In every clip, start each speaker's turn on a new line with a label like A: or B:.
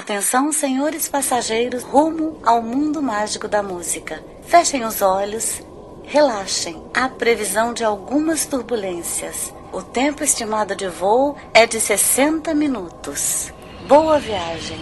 A: Atenção, senhores passageiros, rumo ao mundo mágico da música. Fechem os olhos, relaxem. Há previsão de algumas turbulências. O tempo estimado de voo é de 60 minutos. Boa viagem.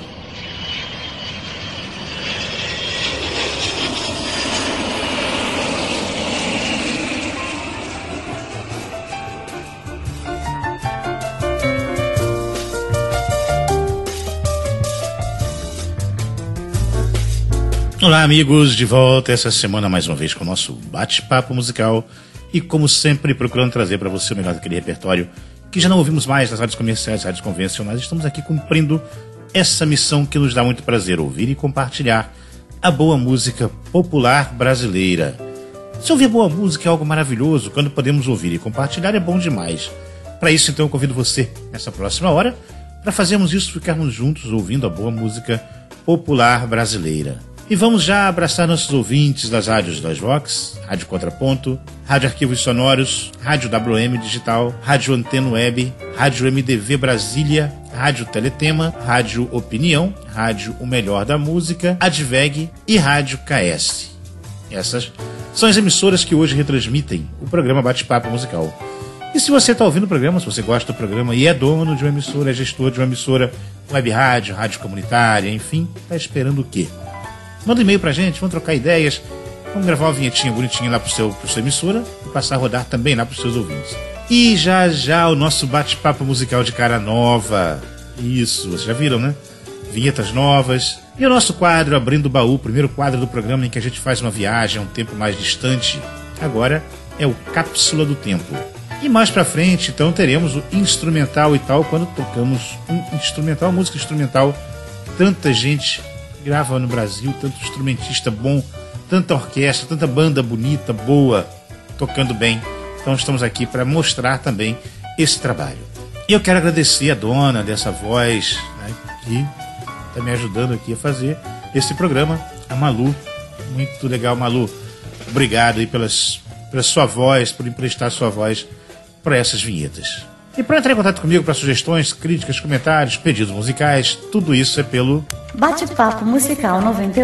B: Olá, amigos, de volta essa semana mais uma vez com o nosso bate-papo musical e, como sempre, procurando trazer para você o melhor daquele repertório que já não ouvimos mais nas rádios comerciais, rádios convencionais. Estamos aqui cumprindo essa missão que nos dá muito prazer, ouvir e compartilhar a boa música popular brasileira. Se ouvir boa música é algo maravilhoso, quando podemos ouvir e compartilhar é bom demais. Para isso, então, eu convido você, nessa próxima hora, para fazermos isso, ficarmos juntos ouvindo a boa música popular brasileira. E vamos já abraçar nossos ouvintes das rádios Dois Vox, Rádio Contraponto, Rádio Arquivos Sonoros, Rádio WM Digital, Rádio Antena Web, Rádio MDV Brasília, Rádio Teletema, Rádio Opinião, Rádio O Melhor da Música, Adveg e Rádio KS. Essas são as emissoras que hoje retransmitem o programa Bate-Papo Musical. E se você está ouvindo o programa, se você gosta do programa e é dono de uma emissora, é gestor de uma emissora, web rádio, rádio comunitária, enfim, está esperando o quê? Manda um e-mail pra gente, vamos trocar ideias, vamos gravar uma vinhetinha bonitinha lá pro sua emissora e passar a rodar também lá pros seus ouvintes. E já o nosso bate-papo musical de cara nova. Isso, vocês já viram, né? Vinhetas novas. E o nosso quadro Abrindo o Baú, o primeiro quadro do programa em que a gente faz uma viagem a um tempo mais distante. Agora é o Cápsula do Tempo. E mais pra frente, então, teremos o instrumental e tal, quando tocamos um instrumental, música instrumental. Tanta gente grava no Brasil, tanto instrumentista bom, tanta orquestra, tanta banda bonita, boa, tocando bem. Então estamos aqui para mostrar também esse trabalho. E eu quero agradecer a dona dessa voz, né, que está me ajudando aqui a fazer esse programa, a Malu. Muito legal, Malu. Obrigado aí pela sua voz, por emprestar sua voz para essas vinhetas. E para entrar em contato comigo para sugestões, críticas, comentários, pedidos musicais, tudo isso é pelo
A: Bate-Papo Musical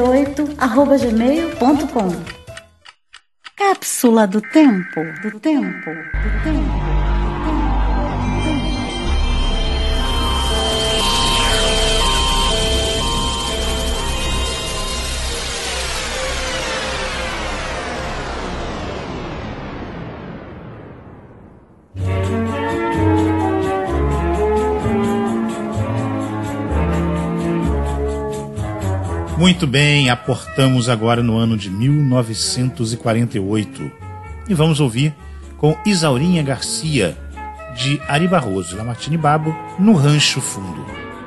A: 98@gmail.com. Cápsula do Tempo.
B: Muito bem, aportamos agora no ano de 1948 e vamos ouvir com Isaurinha Garcia, de Ari Barroso, Lamartine Babo, No Rancho Fundo.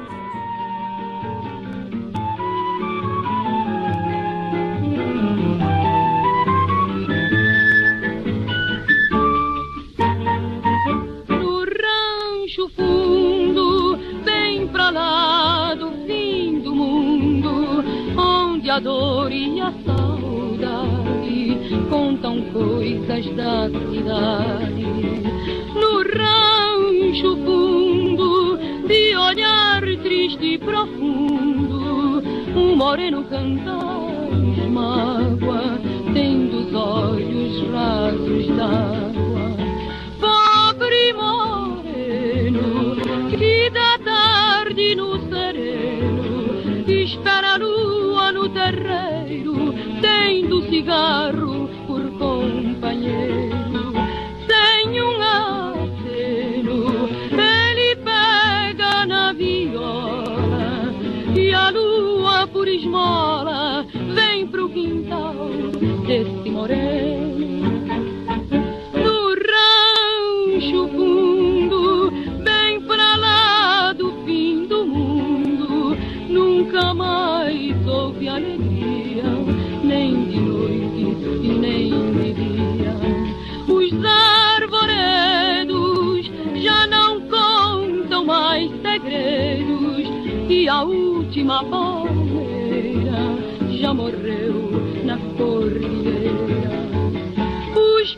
C: No rancho fundo, bem pra lá do fim do mundo, onde a dor e a saudade contam coisas da cidade. No rancho fundo, de olhar triste e profundo, um moreno cantar mágoa, tendo os olhos rasos d'água. Pobre moreno, que da tarde no sereno espera a lua no terreiro, tendo cigarro por companheiro. Sem um aceno, ele pega na viola e a lua por esmola vem pro quintal desse moreno. No rancho fundo, bem pra lá do fim do mundo, nunca mais houve alegria, nem de noite e nem de dia. Os arvoredos já não contam mais segredos, e a última palmeira já morreu na cordilheira. Os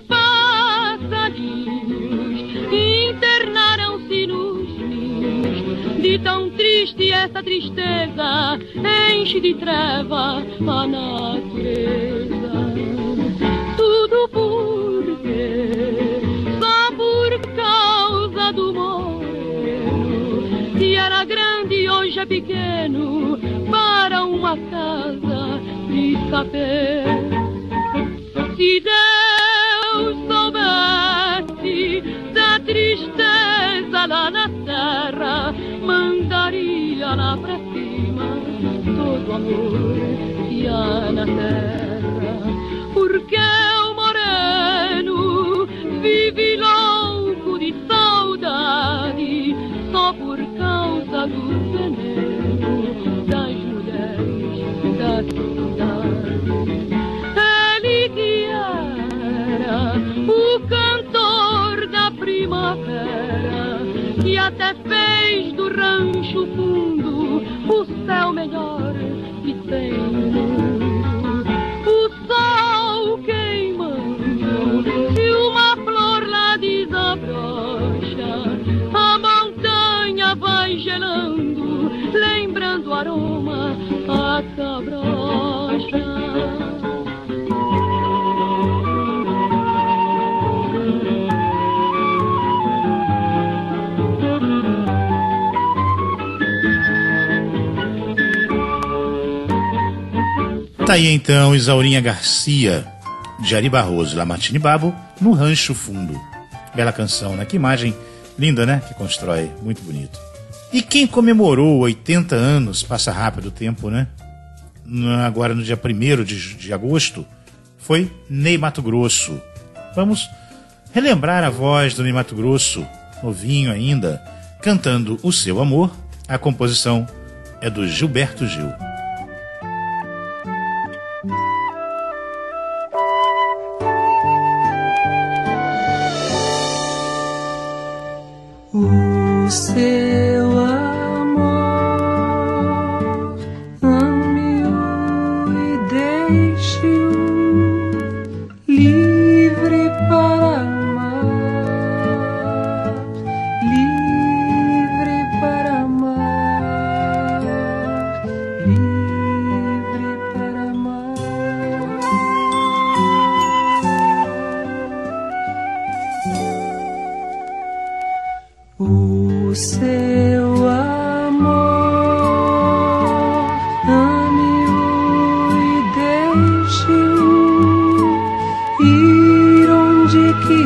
C: passarinhos internaram-se nos ninhos, de tão triste essa essa tristeza enche de treva a natureza. Tudo porque só por causa do moreno, que era grande e hoje é pequeno para uma casa de sapé. Se Deus soubesse da tristeza lá na terra, mandaria lá pra cima todo o amor que há na terra. Porque o moreno vive louco de saudade só por causa do veneno das mulheres da cidade. Ele que era o cantor da primavera, que até fez do rancho fundo o céu melhor que tem no mundo. O sol queimando e uma flor lá desabrocha, a montanha vai gelando, lembrando o aroma a cabrocha.
B: Tá aí então Isaurinha Garcia, de Ari Barroso, Lamartine Babo, no Rancho Fundo. Bela canção, né? Que imagem linda, né? Que constrói, muito bonito. E quem comemorou 80 anos, passa rápido o tempo, né? Agora no dia 1º de agosto, foi Ney Matogrosso. Vamos relembrar a voz do Ney Matogrosso, novinho ainda, cantando O Seu Amor. A composição é do Gilberto Gil.
D: O seu amor ame-o e deixe-o livre para amar, livre para amar, livre para amar. O seu amor ame-o e deixe-o ir onde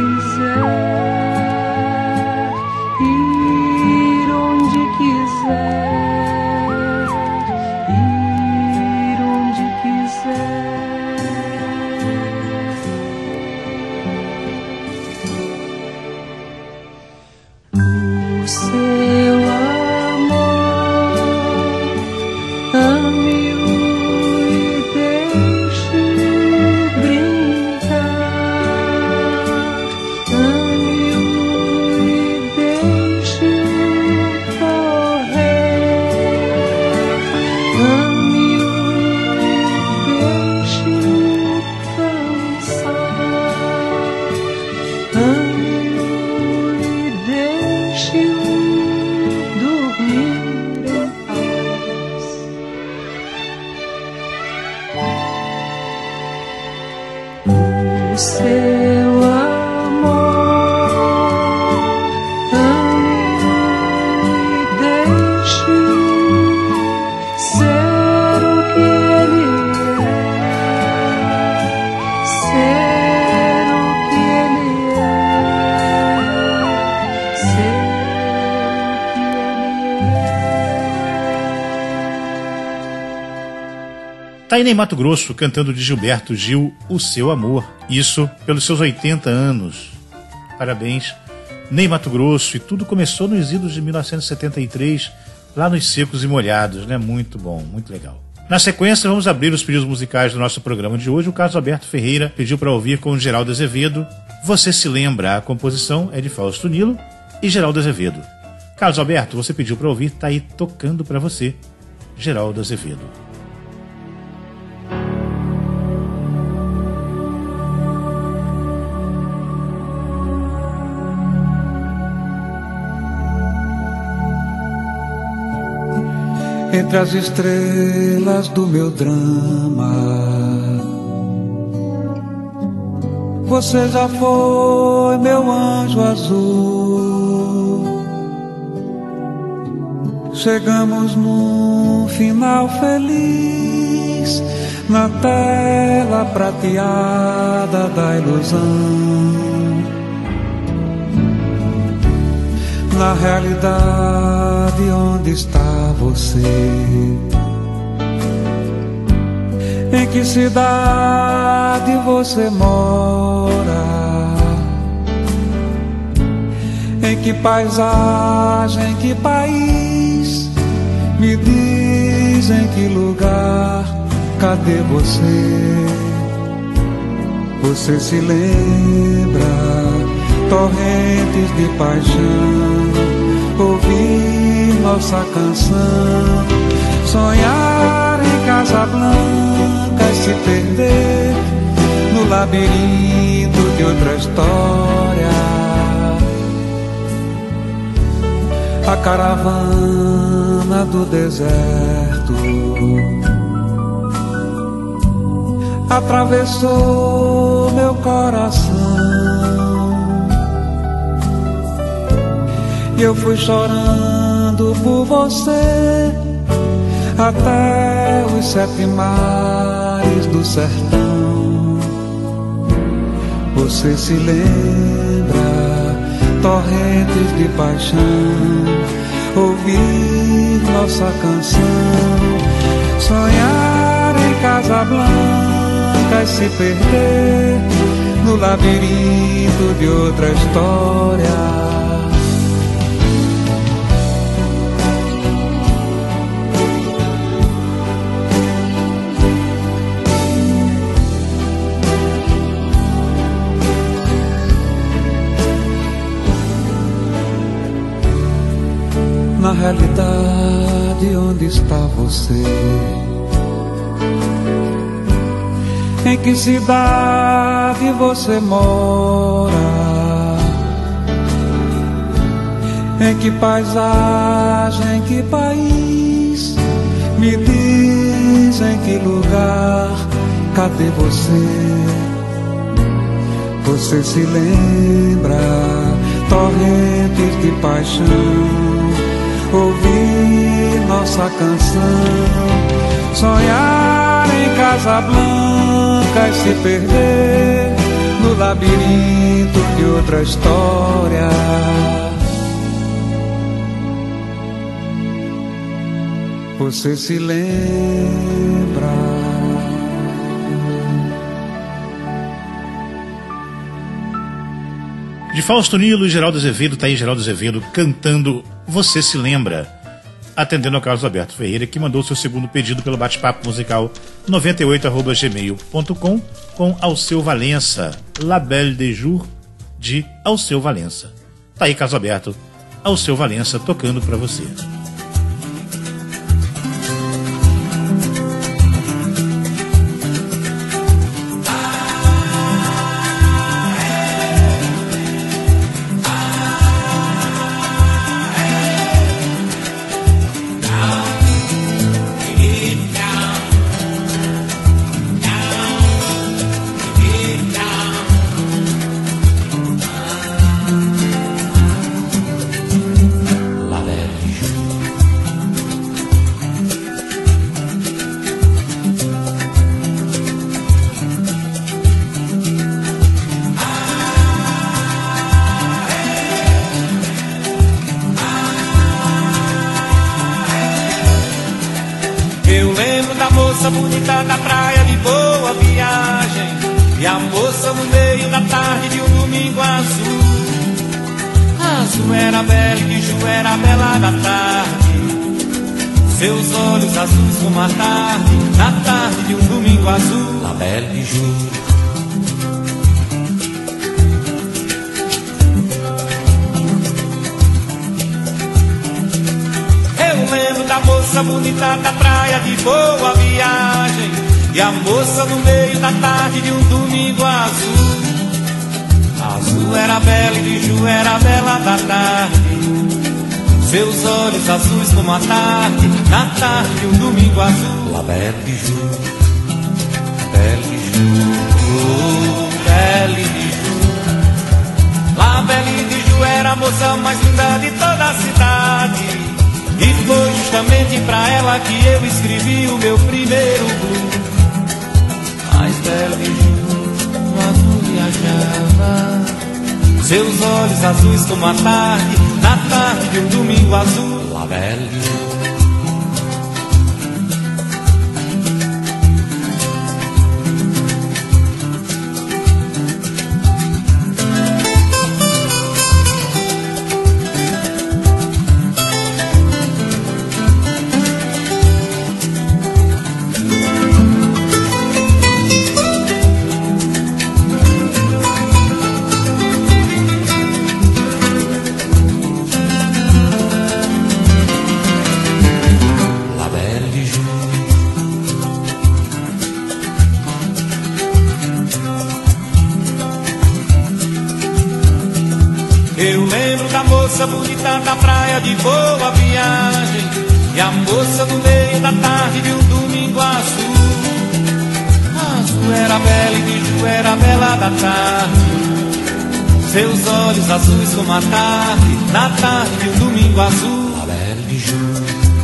D: quiser, ir onde quiser, ir onde quiser. O seu amor ame-o e deixe-o brincar, ame-o e deixe-o correr, ame-o e deixe-o cansar, ame-o e deixe-o dormir em paz. O seu amor ame-o e deixe-o ser o que ele é, ser o que ele é, ser o que ele é.
B: Tá aí Ney Matogrosso cantando de Gilberto Gil O Seu Amor. Isso pelos seus 80 anos. Parabéns, Ney Matogrosso. E tudo começou nos idos de 1973, lá nos Secos e Molhados, né? Muito bom, muito legal. Na sequência, vamos abrir os pedidos musicais do nosso programa de hoje. O Carlos Alberto Ferreira pediu para ouvir com o Geraldo Azevedo. Você se lembra? A composição é de Fausto Nilo e Geraldo Azevedo. Carlos Alberto, você pediu para ouvir, tá aí tocando para você, Geraldo Azevedo.
E: entre as estrelas do meu drama. Você já foi meu anjo azul. Chegamos num final feliz, na tela prateada da ilusão. Na realidade, onde está você? Em que cidade você mora? Em que paisagem, em que país? Me diz em que lugar, cadê você? Você se lembra? Torrentes de paixão, ouvir nossa canção, sonhar em Casablanca e se perder no labirinto de outra história. A caravana do deserto atravessou meu coração. Eu fui chorando por você até os 7 mares do sertão. Você se lembra? Torrentes de paixão, ouvir nossa canção, sonhar em Casablanca e se perder no labirinto de outra história. Na realidade, onde está você? Em que cidade você mora? Em que paisagem, em que país? Me diz em que lugar, cadê você? Você se lembra? Torrentes de paixão, ouvir nossa canção, sonhar em Casablanca e se perder no labirinto de outra história. Você se lembra?
B: De Fausto Nilo e Geraldo Azevedo, tá aí Geraldo Azevedo cantando Você Se Lembra, atendendo ao Carlos Alberto Ferreira, que mandou seu segundo pedido pelo bate-papo musical 98@gmail.com com Alceu Valença, La Belle de Jour, de Alceu Valença. Tá aí Carlos Alberto, Alceu Valença tocando pra você.
F: moça bonita da praia de Boa Viagem, e a moça no meio da tarde de um domingo azul. Azul era bela e de Ju era bela da tarde, seus olhos azuis como a tarde, na tarde de um domingo azul. La Belle de Ju. Lembro da moça bonita da praia de Boa Viagem, e a moça no meio da tarde de um domingo azul. Azul era bela e de Ju era bela da tarde, seus olhos azuis como a tarde, na tarde de um domingo azul. La Belle de Jour, Belle de Jour, Belle de Jour. La Belle de Jour era a moça mais linda de toda a cidade, e foi justamente pra ela que eu escrevi o meu primeiro blues. Mas Belle de Jour no azul viajava, seus olhos azuis como a tarde, na tarde de um domingo azul. La Belle de Jour. Eu lembro da moça bonita da praia de Boa Viagem, e a moça no meio da tarde de um domingo azul. Azul era bela e de Ju era bela da tarde, seus olhos azuis como a tarde, na tarde de um domingo azul. La Belle de Ju.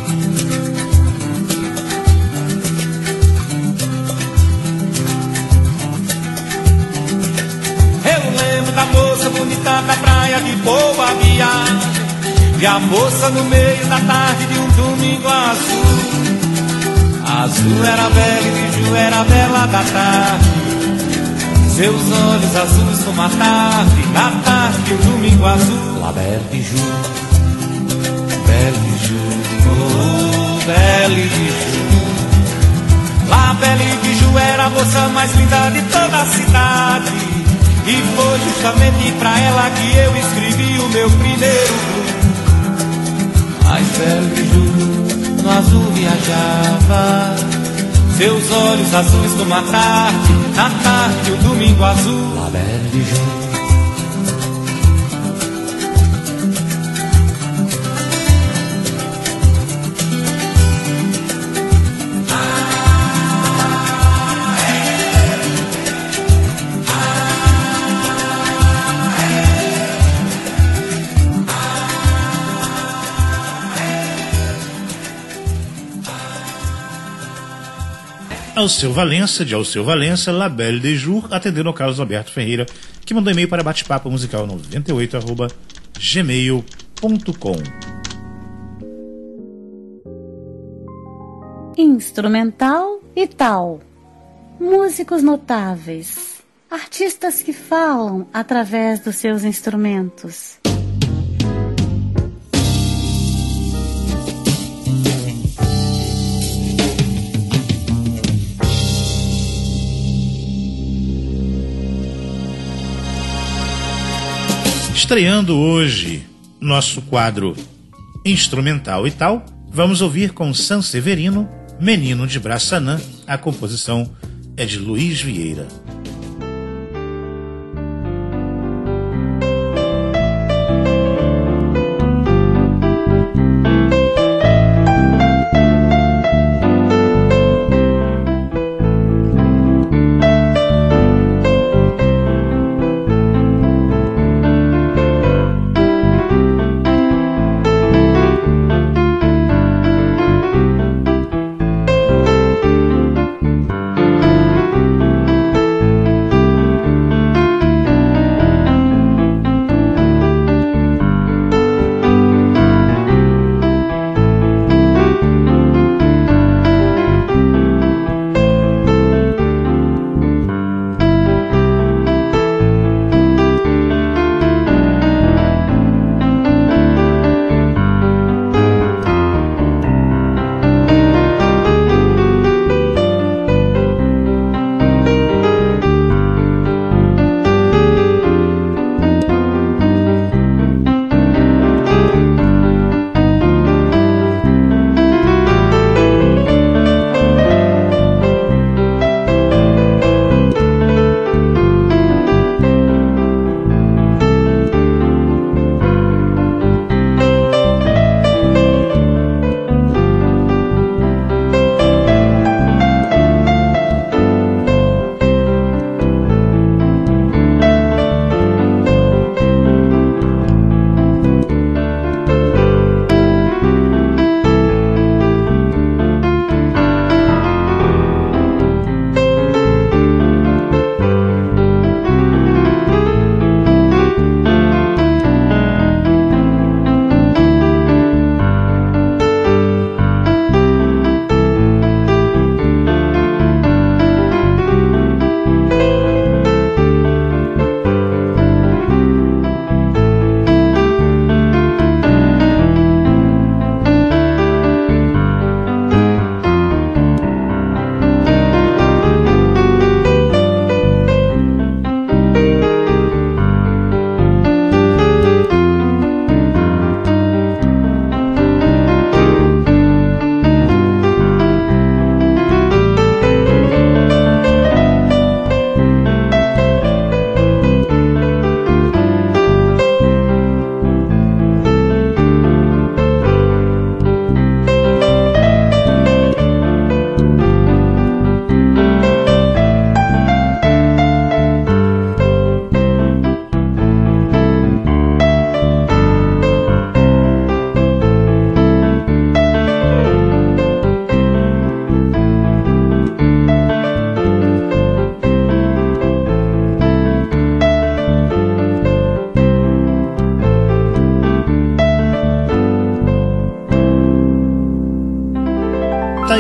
F: Da moça bonita da praia de Boa Viagem, e a moça no meio da tarde de um domingo azul. Azul era bela e de Ju era bela da tarde, seus olhos azuis como a tarde, na tarde de um domingo azul. La Belle de Ju, Belle de Ju, oh, Belle de Ju. La Belle de Ju era a moça mais linda de toda a cidade, e foi justamente pra ela que eu escrevi o meu primeiro blues. Mas Belle de Ju no azul viajava, seus olhos azuis como a tarde, na tarde de um domingo azul. La Belle de Ju.
B: Alceu Valença, de Alceu Valença, La Belle de Jour, atendendo ao Carlos Alberto Ferreira, que mandou e-mail para batepapo musical 98@gmail.com.
A: Instrumental e tal. Músicos notáveis. Artistas que falam através dos seus instrumentos.
B: Estreando hoje nosso quadro Instrumental e tal, vamos ouvir com Sanseverino, Menino de Braçanã. A composição é de Luiz Vieira.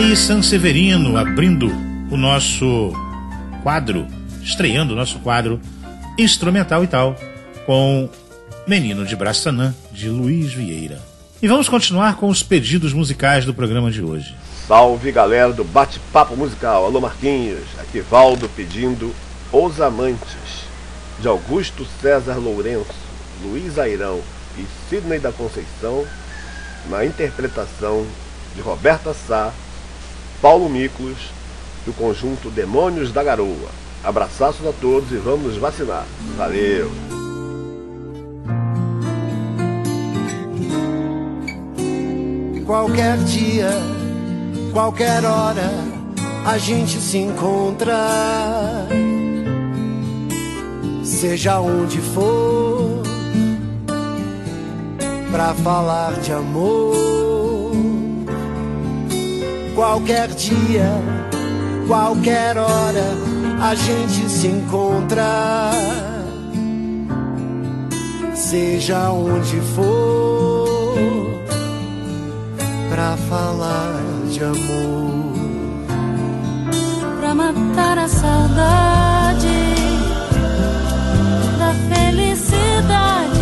B: aí Sanseverino abrindo o nosso quadro, estreando o nosso quadro instrumental e tal, com Menino de Braçanã, de Luiz Vieira. E vamos continuar com os pedidos musicais do programa de hoje.
G: Salve galera do Bate-Papo Musical, alô Marquinhos, aqui Valdo pedindo Os Amantes, de Augusto César Lourenço, Luiz Airão e Sidney da Conceição, na interpretação de Roberta Sá, Paulo Miklos e o conjunto Demônios da Garoa. Abraços a todos e vamos nos vacinar. Valeu!
H: Qualquer dia, qualquer hora, a gente se encontra, seja onde for, pra falar de amor. Qualquer dia, qualquer hora, a gente se encontra, seja onde for, pra falar de amor.
I: Pra matar a saudade da felicidade,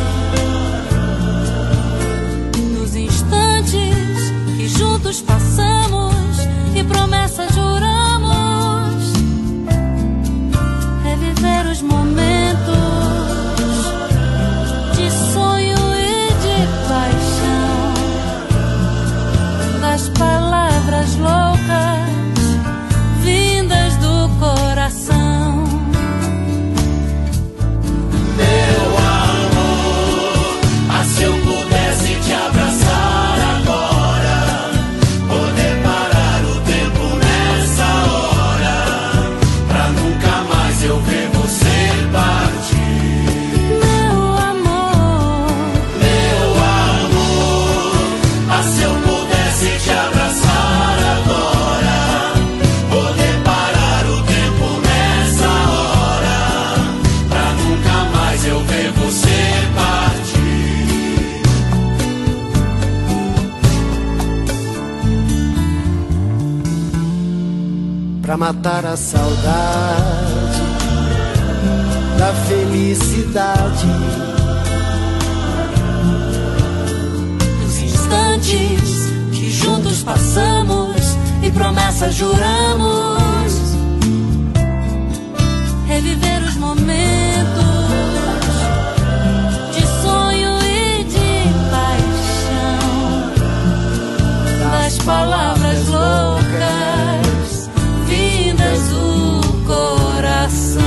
I: dos instantes que juntos passamos e promessas juramos, reviver os momentos de sonho e de paixão, das palavras loucas vindas do coração.
F: Meu amor, ah, se eu pudesse te abraçar agora, poder parar o tempo nessa hora, pra nunca mais eu ver você partir.
I: Meu amor,
F: ah, se eu pudesse te abraçar agora, poder parar o tempo nessa hora, pra nunca mais eu ver você partir.
H: Pra matar a saudade da felicidade,
I: dos instantes que juntos passamos e promessas juramos, reviver os momentos de sonho e de paixão, das palavras loucas vindas do coração.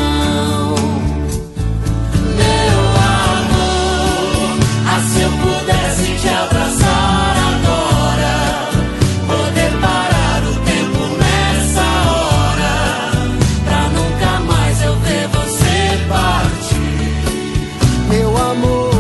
F: Meu amor, ah, se eu pudesse te abraçar agora, poder parar o tempo nessa hora, pra nunca mais eu ver você partir.
H: meu amor,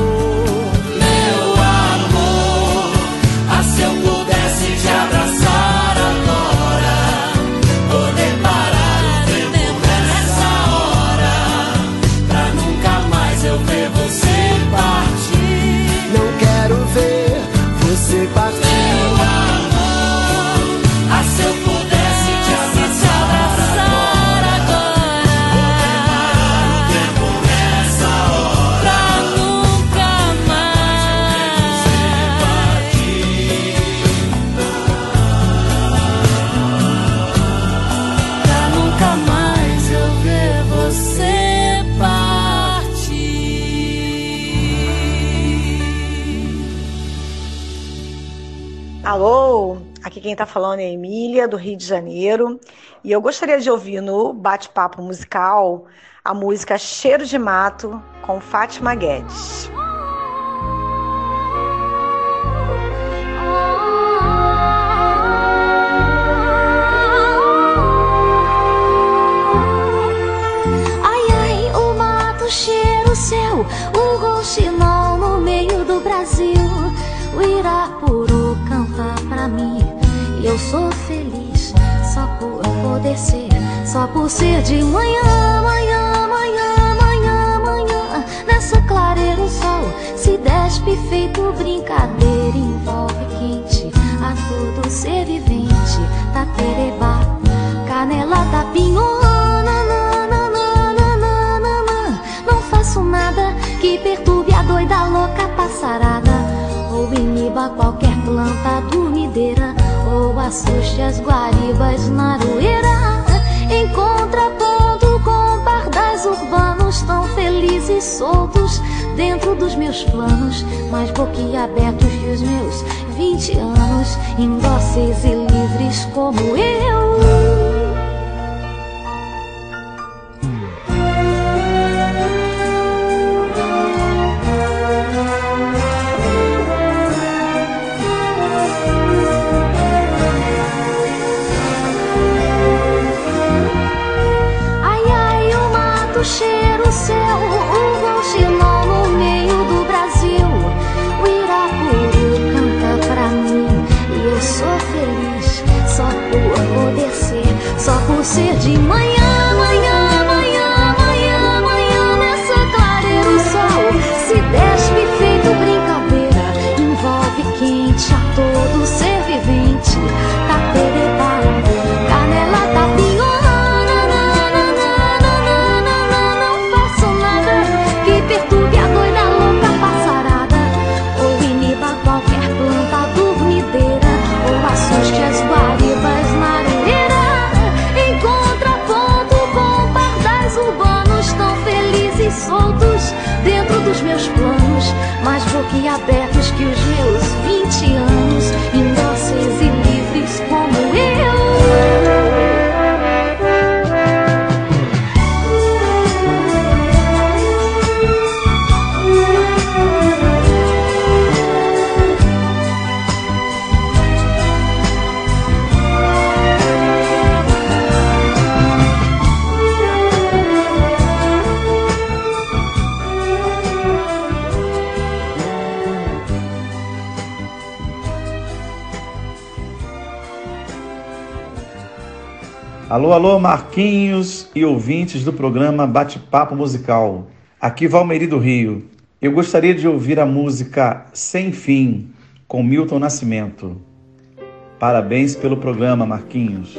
F: ah, se eu pudesse te abraçar agora, poder parar o tempo nessa hora, pra nunca mais eu ver você partir.
H: não quero ver você partir.
F: Ah, se eu pudesse te abraçar agora, parar o tempo nessa hora,
I: Pra nunca mais, pra nunca mais eu ver você partir.
J: Alô, aqui quem tá falando é a Emília, do Rio de Janeiro, e eu gostaria de ouvir no Bate-Papo Musical a música Cheiro de Mato, com Fátima Guedes.
I: Ai, ai, o mato cheiro seu, o rouxinol no meio do Brasil. O Irapuru canta pra mim e eu sou feliz só por poder ser, só por ser de manhã, manhã, manhã, manhã, manhã. Nessa clareira o sol se despe feito brincadeira, envolve quente a todo ser vivente. perturbe a doida louca passarada, ou iniba qualquer planta dormideira, ou assuste as guaribas na aroeira. Em contraponto com pardais urbanos tão felizes soltos dentro dos meus planos, mais boquiabertos que os meus 20 anos, indóceis e livres como eu. Cheiro seu, o rouxinol no meio do Brasil, o Irapuru canta pra mim e eu sou feliz só por poder ser, só por ser de manhã, manhã, manhã, manhã, manhã. Nessa clareira o sol se despe feito brincadeira, envolve quente a todo ser vivente, tapereba, canela, tapioca. Perturbe a doida louca passarada, ou iniba qualquer planta dormideira, ou assuste as guaribas na aroeira. Em contraponto com pardais urbanos tão felizes soltos dentro dos meus planos, mais boquiabertos que os meus 20 anos, indóceis e livres como eu.
K: Alô, alô, Marquinhos e ouvintes do programa Bate-Papo Musical. Aqui Valmeri do Rio. Eu gostaria de ouvir a música Sem Fim, com Milton Nascimento. Parabéns pelo programa, Marquinhos.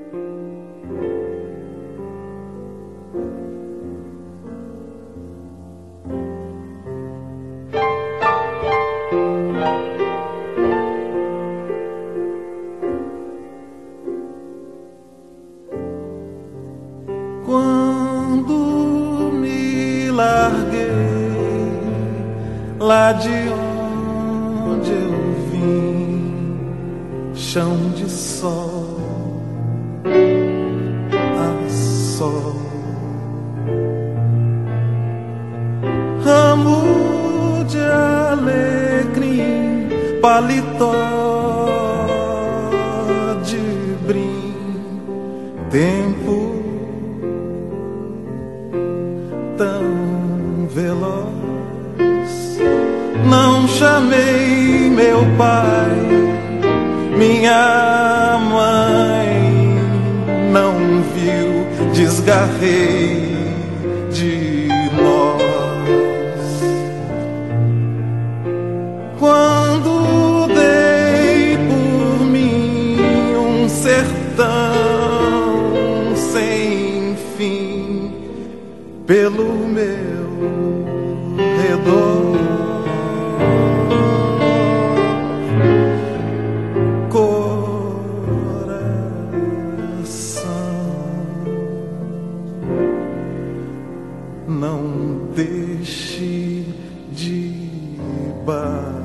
E: Quando me larguei lá de onde eu vim, chão de sol a sol, ramo de alecrim, paletó de brim, tempo tão veloz. Não chamei meu pai, minha mãe não viu, desgarrei de nós. Quando dei por mim um sertão sem fim pelo meu redor, coração, não deixe de bater.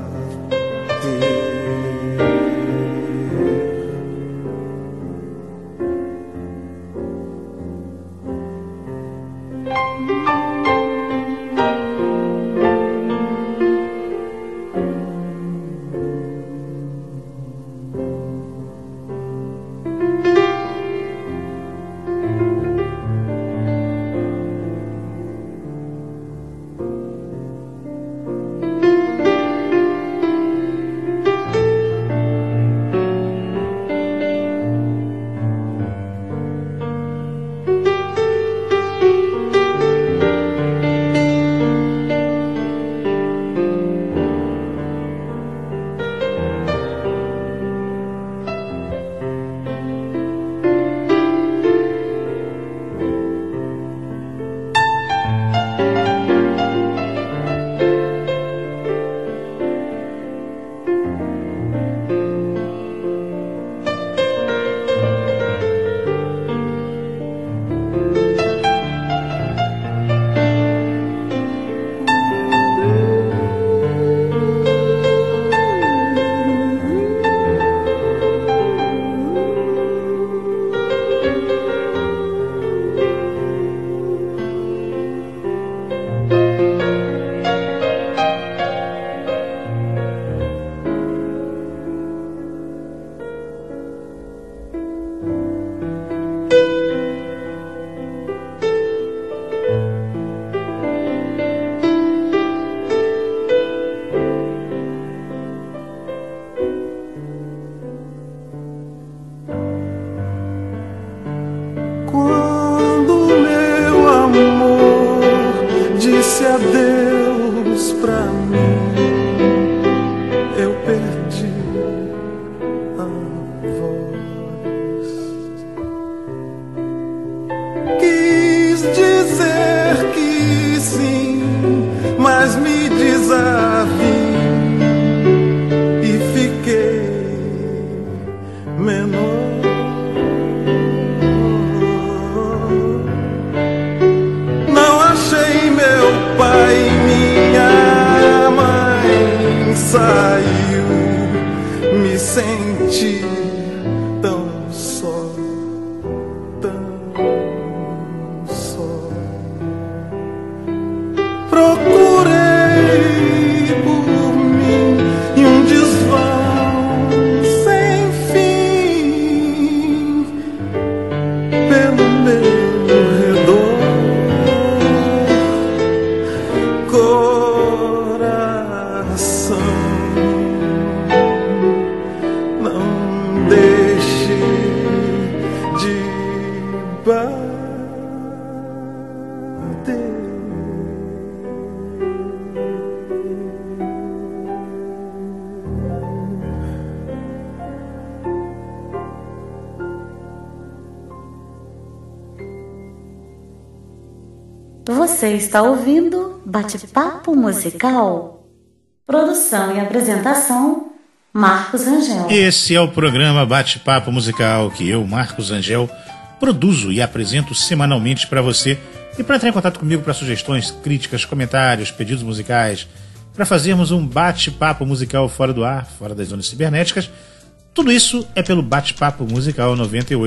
E: disse adeus pra mim, eu perdi a voz. Quis dizer que sim, mas me desavim e fiquei menor. Não achei meu pai, minha mãe saiu, me senti tão só, tão só. Procurei por mim em um desvão sem fim pelo meu redor. Coração, não deixe de bater.
A: Você está ouvindo Bate-Papo Musical? Produção e apresentação, Marcos Rangel.
B: Esse é o programa Bate-Papo Musical que eu, Marcos Rangel, produzo e apresento semanalmente para você. E para entrar em contato comigo para sugestões, críticas, comentários, pedidos musicais, para fazermos um bate-papo musical fora do ar, fora das zonas cibernéticas, tudo isso é pelo bate-papo musical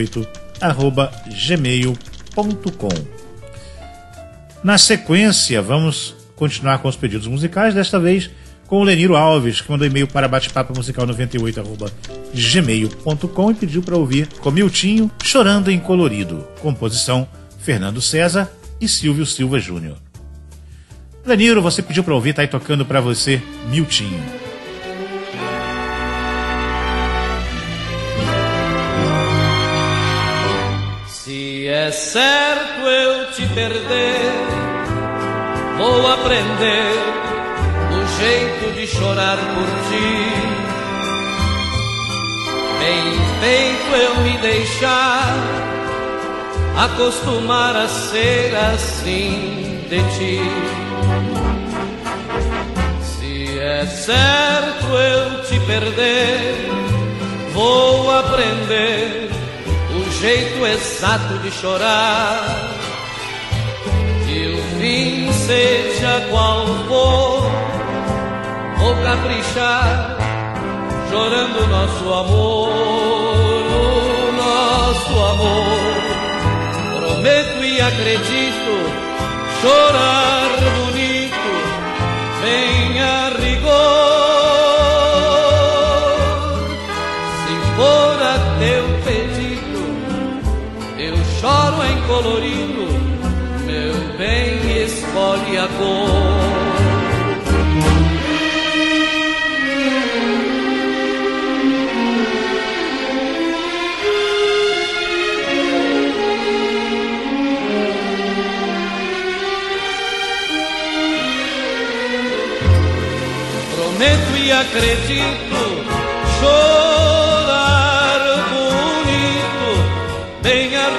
B: 98@gmail.com. Na sequência, vamos continuar com os pedidos musicais, desta vez com o Leniro Alves, que mandou e-mail para batepapomusical98@gmail.com e pediu para ouvir com Miltinho, Chorando em Colorido, composição Fernando César e Silvio Silva Júnior. Leniro, você pediu para ouvir, tá aí tocando para você Miltinho.
F: Se é certo eu te perder, vou aprender o jeito de chorar por ti. Bem feito eu me deixar acostumar a ser assim de ti. Se é certo eu te perder, vou aprender o jeito exato de chorar. Que o fim seja qual for, vou caprichar, chorando nosso amor, o nosso amor. Prometo e acredito, chorar bonito, bem a rigor. Se for a teu pedido, eu choro em colorido, meu bem, escolhe a cor. Prometo e acredito, chorar bonito, bem a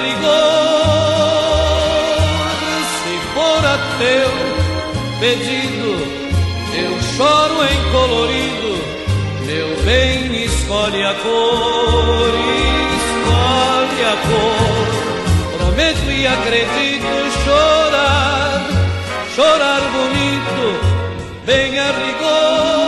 F: rigor. Se for a teu pedido, eu choro em colorido, meu bem, escolhe a cor, escolhe a cor. Prometo e acredito, chorar, chorar bonito, bem a rigor.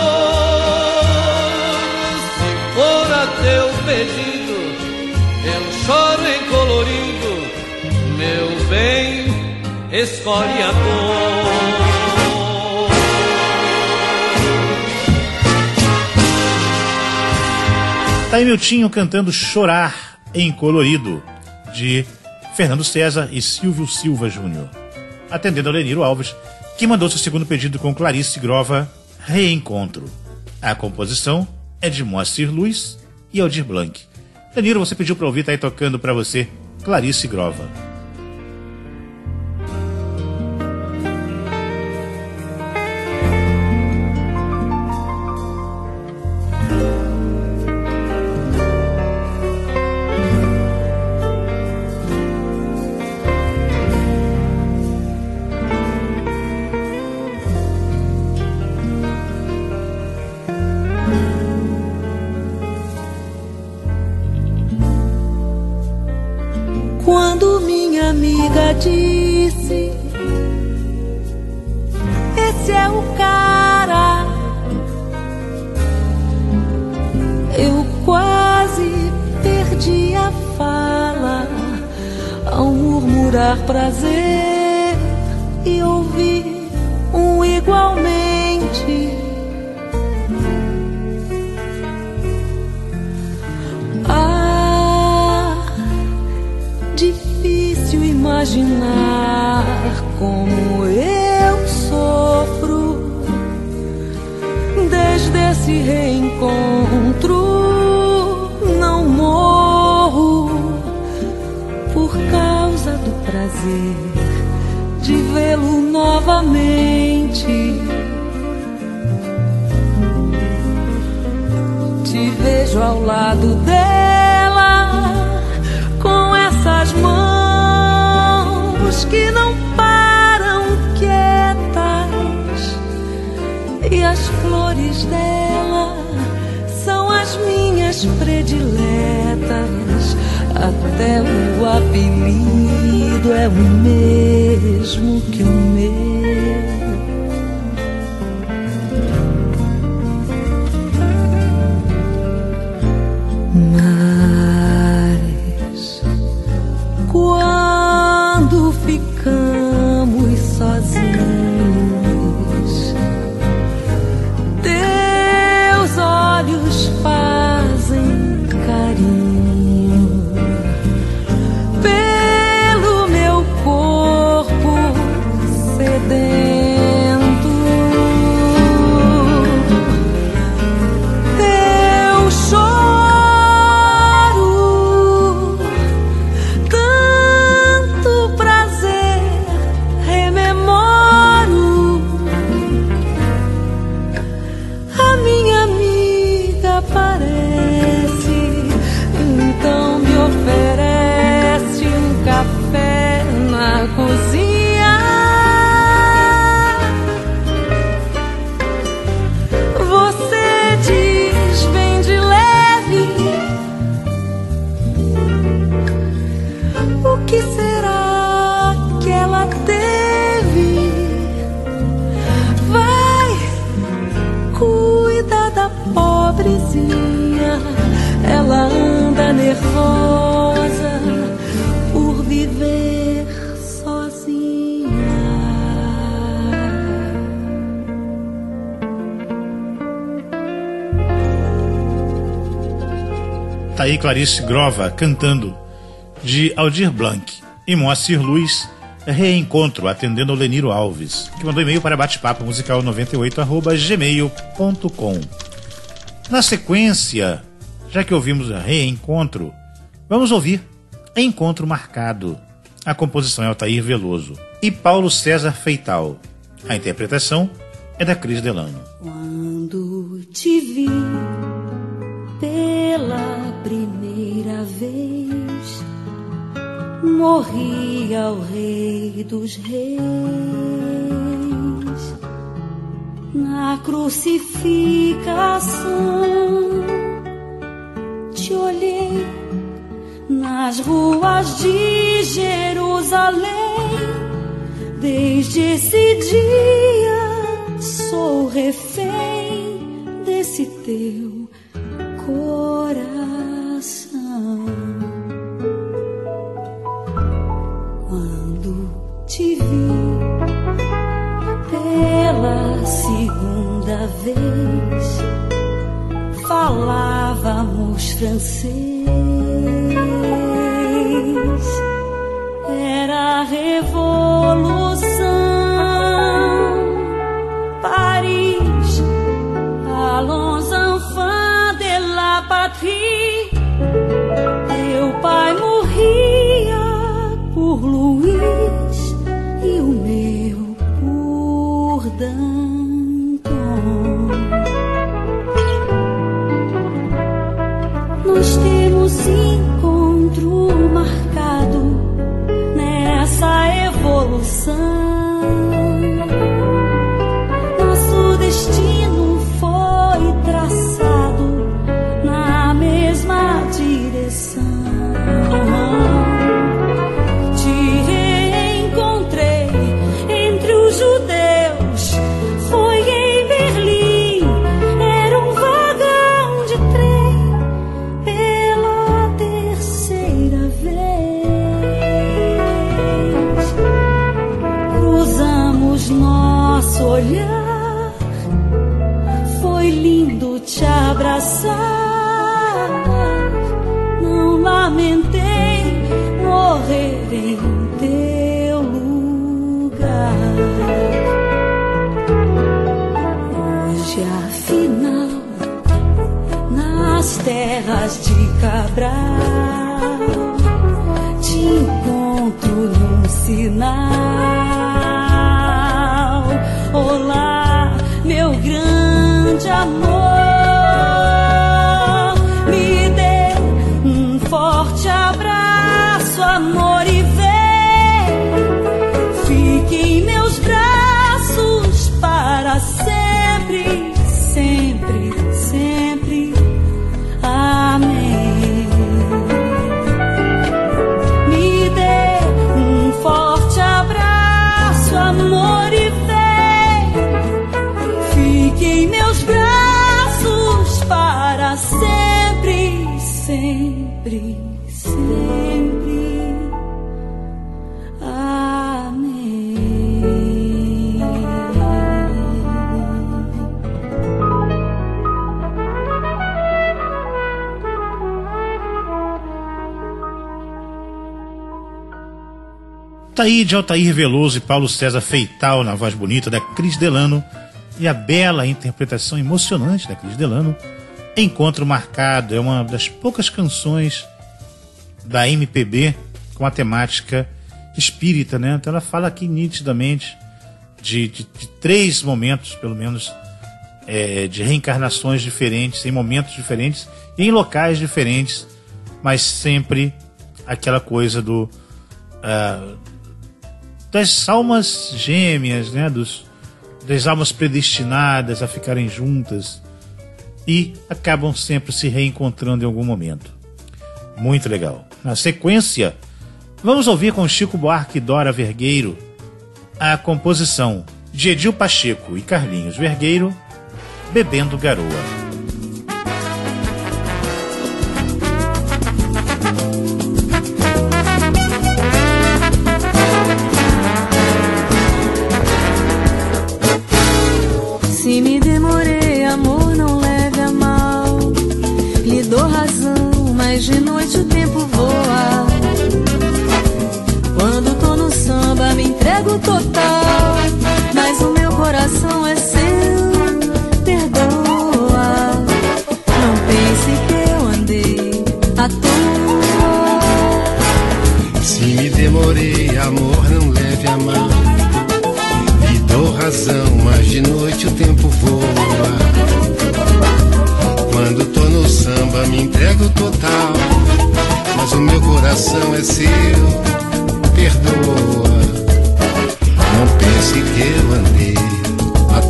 F: Se for a teu pedido, eu choro em colorido, meu bem, escolhe a cor.
B: Tá aí Miltinho cantando Chorar em Colorido, de Fernando César e Silvio Silva Júnior. Atendendo ao Leniro Alves, que mandou seu segundo pedido com Clarice Grova, Reencontro. A composição é de Moacir Luiz e Aldir Blanc. Leniro, você pediu para ouvir, tá aí tocando para você Clarice Grova.
L: disse: esse é o cara. Eu quase perdi a fala ao murmurar prazer e ouvir um igualmente. Difícil imaginar como eu sofro desde esse reencontro. Não morro por causa do prazer de vê-lo novamente. Te vejo ao lado dela, com essas mãos que não param quietas, e as flores dela são as minhas prediletas. Até o apelido é o mesmo que o meu. Mas quando ficamos sozinhos, teus olhos fazem carinho pelo meu corpo sedento. Eu choro, tanto prazer rememoro. A minha amiga aparece, então me oferece um café na cozinha. Você diz bem de leve: o que será que ela teve? Vai, cuida da pobrezinha, ela anda nervosa por viver sozinha.
B: Tá aí Clarice Grova cantando, de Aldir Blanc e Moacir Luiz, Reencontro, atendendo ao Leniro Alves, que mandou e-mail para batepapomusical98@gmail.com. Na sequência, já que ouvimos Reencontro, vamos ouvir Encontro Marcado. A composição é Altair Veloso e Paulo César Feital. A interpretação é da Cris Delano.
L: Quando te vi pela primeira vez, morri ao Rei dos Reis. Na crucificação te olhei, nas ruas de Jerusalém. Desde esse dia sou refém desse teu coração. Quando te vi pela segunda vez, falávamos francês. Era a revolução. Paris, allons enfants de la patrie. Teu pai morria por Luís e o meu por Danton. Nós temos encontro marcado nessa evolução. Nosso destino foi traçado na mesma direção. Te cruzamos nosso olhar, foi lindo te abraçar. Não lamentei morrer em teu lugar. Hoje afinal, nas terras de Cabral, te encontro num sinal. Olá, meu grande amor, me dê um forte abraço, amor, e vem, fique em meus braços para sempre, sempre, sempre. Amém. Me dê um forte abraço, amor, e vem, fique em meus braços para sempre, sempre, sempre. Amém.
B: Tá aí de Altair Veloso e Paulo César Feital na voz bonita da Cris Delano e a bela interpretação emocionante da Cris Delano. Encontro Marcado é uma das poucas canções da MPB com a temática espírita, né? Então ela fala aqui nitidamente de 3 momentos, pelo menos, de reencarnações diferentes, em momentos diferentes, em locais diferentes, mas sempre aquela coisa das almas gêmeas, né? Das almas predestinadas a ficarem juntas e acabam sempre se reencontrando em algum momento. Muito legal. Na sequência, vamos ouvir com Chico Buarque e Dora Vergueiro a composição de Edil Pacheco e Carlinhos Vergueiro, Bebendo Garoa.
L: Se me demorei, amor, não leve a mal. Lhe dou razão, mas de noite o tempo voa. Quando tô no samba, me entrego total, mas o meu coração é seu, perdoa. Não pense que eu andei à toa.
M: Se me demorei, amor, não leve a mal. Dou razão, mas de noite o tempo voa. Quando tô no samba me entrego total, mas o meu coração é seu, perdoa. Não pense que eu andei à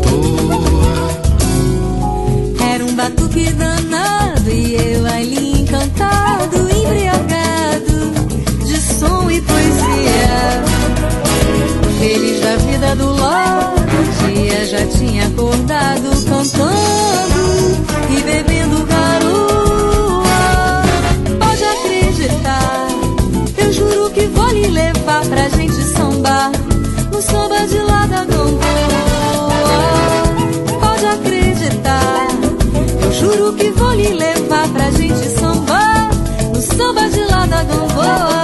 M: toa.
L: Era um batuque danado e eu ali encantado, embriagado de som e poesia. Feliz da vida do lar, o dia já tinha acordado, cantando e bebendo garoa. Pode acreditar, eu juro que vou lhe levar pra gente sambar no samba de lá da Gamboa. Pode acreditar, eu juro que vou lhe levar pra gente sambar no samba de lá da Gamboa.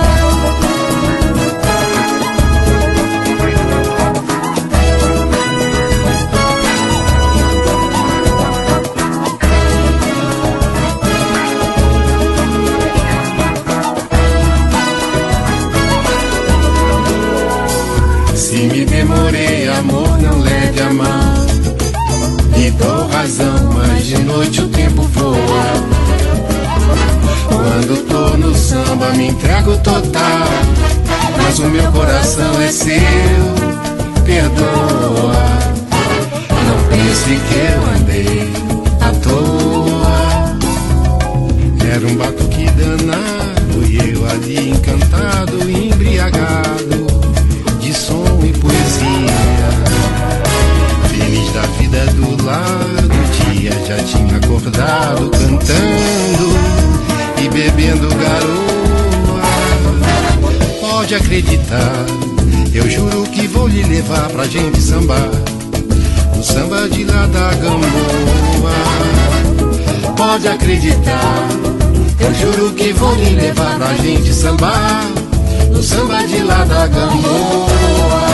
M: Se me demorei, amor, não leve a mal. E dou razão, mas de noite o tempo voa. Quando tô no samba me entrego total, mas o meu coração é seu, perdoa. Não pense que eu andei à toa. Era um batuque danado e eu ali encantado, embriagado de som e poesia. Feliz da vida do lado, o dia já tinha acordado, cantando e bebendo garoa. Pode acreditar, eu juro que vou vou lhe levar pra gente sambar no samba de lá da Gamboa. Pode acreditar, eu juro que vou lhe levar pra gente sambar no samba de lá da Gamboa.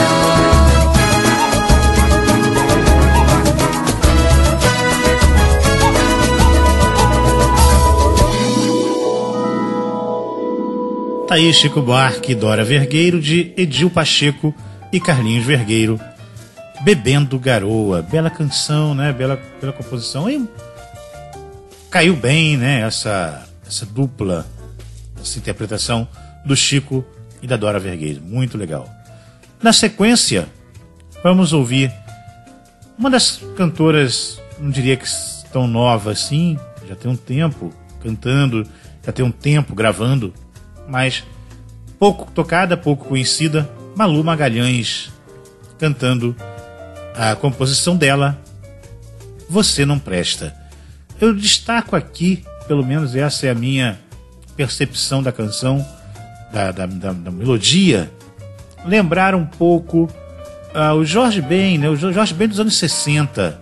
B: Tá aí Chico Buarque, Dora Vergueiro, de Edil Pacheco e Carlinhos Vergueiro, Bebendo Garoa. Bela canção, né? Bela composição. E caiu bem, né? Essa dupla, essa interpretação do Chico e da Dora Vergueiro. Muito legal. Na sequência, vamos ouvir uma das cantoras, não diria que tão nova assim, já tem um tempo cantando, já tem um tempo gravando, mas pouco tocada, pouco conhecida, Malu Magalhães, cantando a composição dela, Você Não Presta. Eu destaco aqui, pelo menos essa é a minha percepção da canção, da melodia, lembrar um pouco o Jorge Ben, né? O Jorge Ben dos anos 60.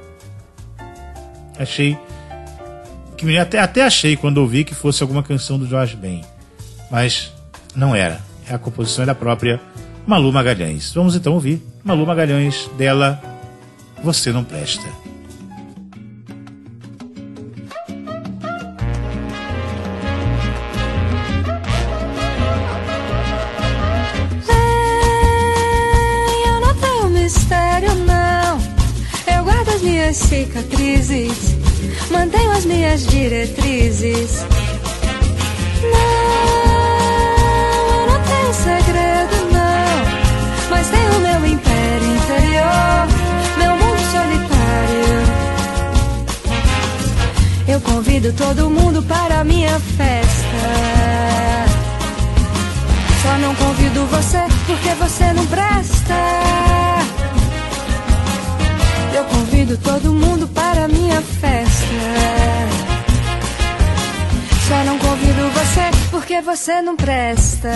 B: Achei que até achei quando ouvi que fosse alguma canção do Jorge Ben, mas não era. A composição é da própria Malu Magalhães. Vamos então ouvir Malu Magalhães, dela Você Não Presta.
L: Eu não tenho mistério, não. Eu guardo as minhas cicatrizes, mantenho as minhas diretrizes. Segredo não, mas tenho meu império interior, meu mundo solitário. Eu convido todo mundo para a minha festa. Só não convido você porque você não presta. Eu convido todo mundo para a minha festa. Só não convido você porque você não presta.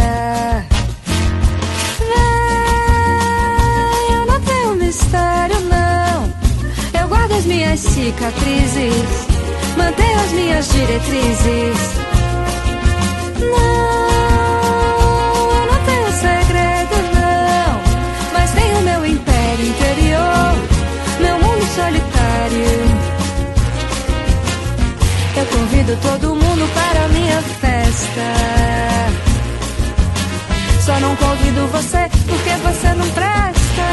L: Vem, eu não tenho mistério, não. Eu guardo as minhas cicatrizes, mantenho as minhas diretrizes. Não, eu não tenho segredo, não, mas tenho meu império interior, meu mundo solitário. Eu convido todo mundo para a minha festa. Só não convido você porque você não presta.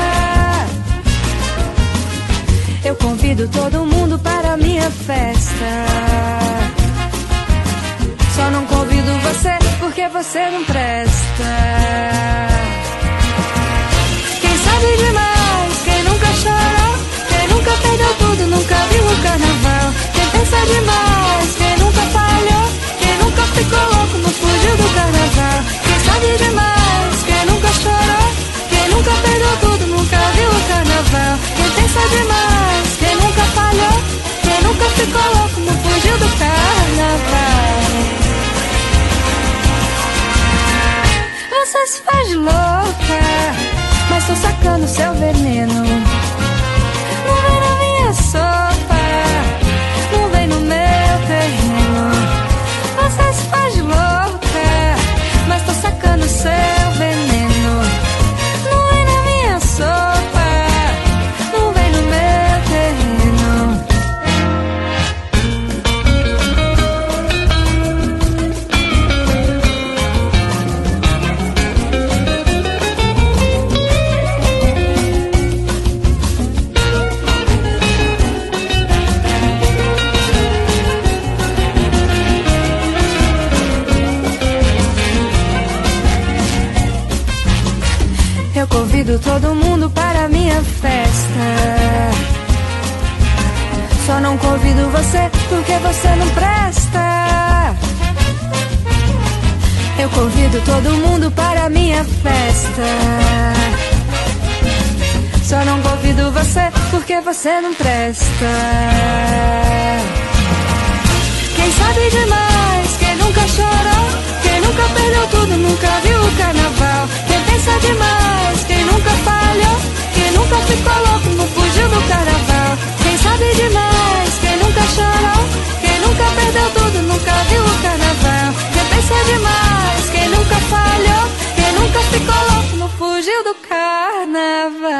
L: Eu convido todo mundo para a minha festa. Só não convido você porque você não presta. Quem sabe demais, quem nunca chorou, quem nunca perdeu tudo, nunca viu o carnaval. Quem pensa demais, quem nunca falhou, quem nunca ficou louco, não fugiu do carnaval. Quem sabe demais, quem nunca chorou, quem nunca perdeu tudo, nunca viu o carnaval. Quem pensa demais, quem nunca falhou, quem nunca ficou louco, não fugiu do carnaval. Você se faz de louca, mas tô sacando seu veneno. Não vem na minha sopa, não vem no meu terreno. Você se faz de louca, mas tô sacando seu veneno. Não vem na minha sopa, não vem no meu terreno. Eu convido todo mundo para a minha festa. Só não convido você porque você não presta. Eu convido todo mundo para a minha festa. Só não convido você porque você não presta. Quem sabe demais, quem nunca chorou, quem nunca perdeu tudo, nunca viu o carnaval. Quem pensa demais, quem nunca falhou, quem nunca ficou louco, não fugiu do carnaval. Quem sabe demais, quem nunca chorou, quem nunca perdeu tudo, nunca viu o carnaval. Quem pensa demais, quem nunca falhou, quem nunca ficou louco, não fugiu do carnaval.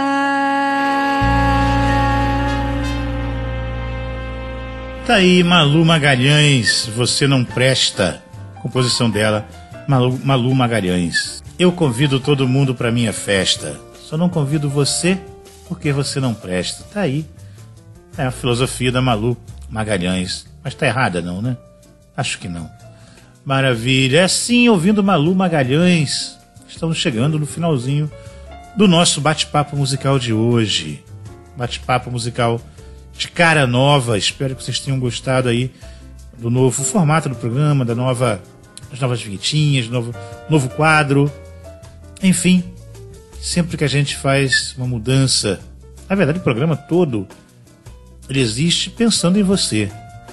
B: Tá aí Malu Magalhães, Você Não Presta, composição dela, Malu Magalhães. Eu convido todo mundo pra minha festa, só não convido você porque você não presta. Tá aí, é a filosofia da Malu Magalhães, mas tá errada não, né? Acho que não. Maravilha, é assim, ouvindo Malu Magalhães, estamos chegando no finalzinho do nosso bate-papo musical de hoje. Bate-papo musical de cara nova, espero que vocês tenham gostado aí do novo formato do programa, das novas vinhetinhas, novo quadro. Enfim, sempre que a gente faz uma mudança, na verdade o programa todo, ele existe pensando em você.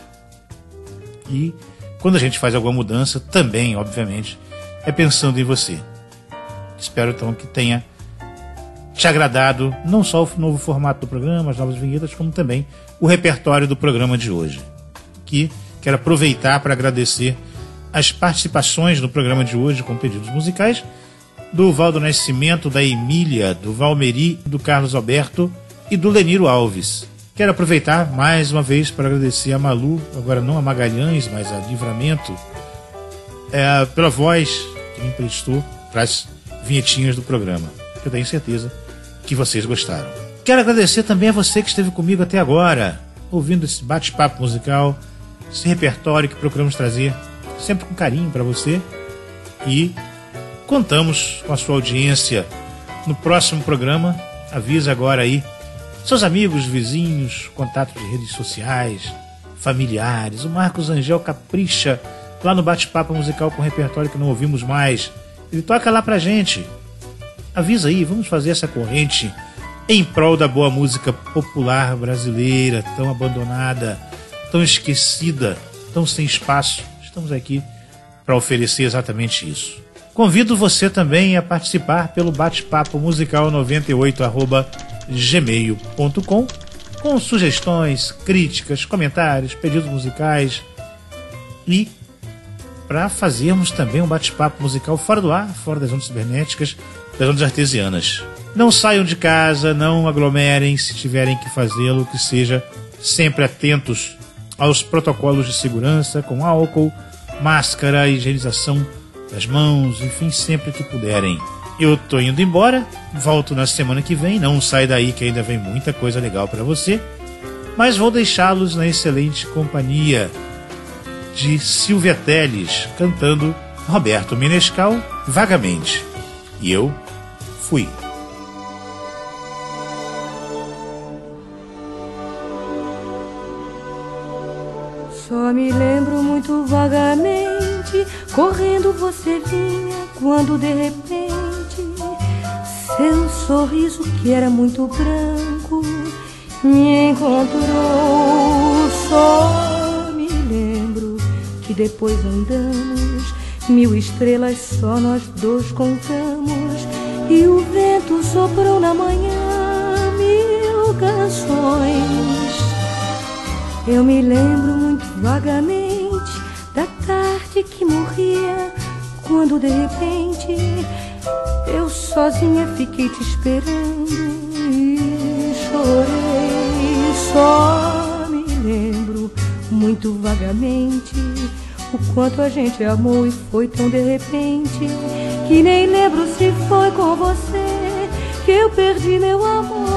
B: E quando a gente faz alguma mudança, também, obviamente, é pensando em você. Espero então que tenha te agradado não só o novo formato do programa, as novas vinhetas, como também o repertório do programa de hoje. Que quero aproveitar para agradecer as participações no programa de hoje com pedidos musicais do Valdo Nascimento, da Emília, do Valmeri, do Carlos Alberto e do Leniro Alves. Quero aproveitar mais uma vez para agradecer a Malu, agora não a Magalhães, mas a Livramento, pela voz que me emprestou para as vinhetinhas do programa. Eu tenho certeza que vocês gostaram. Quero agradecer também a você que esteve comigo até agora, ouvindo esse bate-papo musical, esse repertório que procuramos trazer sempre com carinho para você, e contamos com a sua audiência no próximo programa. Avisa agora aí seus amigos, vizinhos, contatos de redes sociais, familiares. O Marcos Angel capricha lá no bate-papo musical com repertório que não ouvimos mais. Ele toca lá pra gente. Avisa aí, vamos fazer essa corrente em prol da boa música popular brasileira, tão abandonada, tão esquecida, tão sem espaço. Estamos aqui para oferecer exatamente isso. Convido você também a participar pelo bate-papo musical 98@gmail.com com sugestões, críticas, comentários, pedidos musicais, e para fazermos também um bate-papo musical fora do ar, fora das ondas cibernéticas, das ondas artesianas. Não saiam de casa, não aglomerem, se tiverem que fazê-lo, que seja sempre atentos aos protocolos de segurança, com álcool, máscara, higienização das mãos, enfim, sempre que puderem. Eu tô indo embora, volto na semana que vem, não sai daí que ainda vem muita coisa legal para você, mas vou deixá-los na excelente companhia de Silvia Telles, cantando Roberto Menescal, Vagamente. E eu fui.
L: Só me lembro muito vagamente, correndo você vinha, quando de repente seu sorriso, que era muito branco, me encontrou. Só me lembro que depois andamos 1000 estrelas, só nós dois contamos, e o vento soprou na manhã 1000 canções. Eu me lembro muito vagamente da tarde que morria, quando de repente eu sozinha fiquei te esperando e chorei. Só me lembro muito vagamente o quanto a gente amou e foi tão de repente, que nem lembro se foi com você que eu perdi meu amor.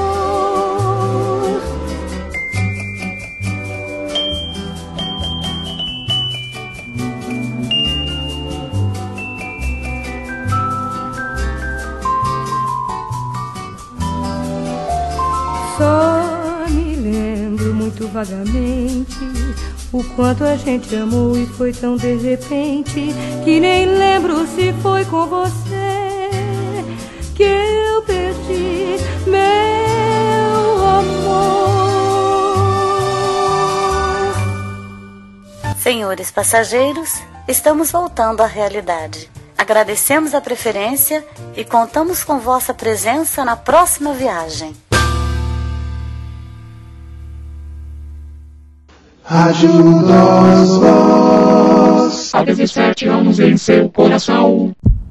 L: Só me lembro muito vagamente o quanto a gente amou e foi tão de repente, que nem lembro se foi com você que eu perdi meu amor.
A: Senhores passageiros, estamos voltando à realidade. Agradecemos a preferência e contamos com vossa presença na próxima viagem.
N: Ajuda-os vós. Há 17 anos em seu coração.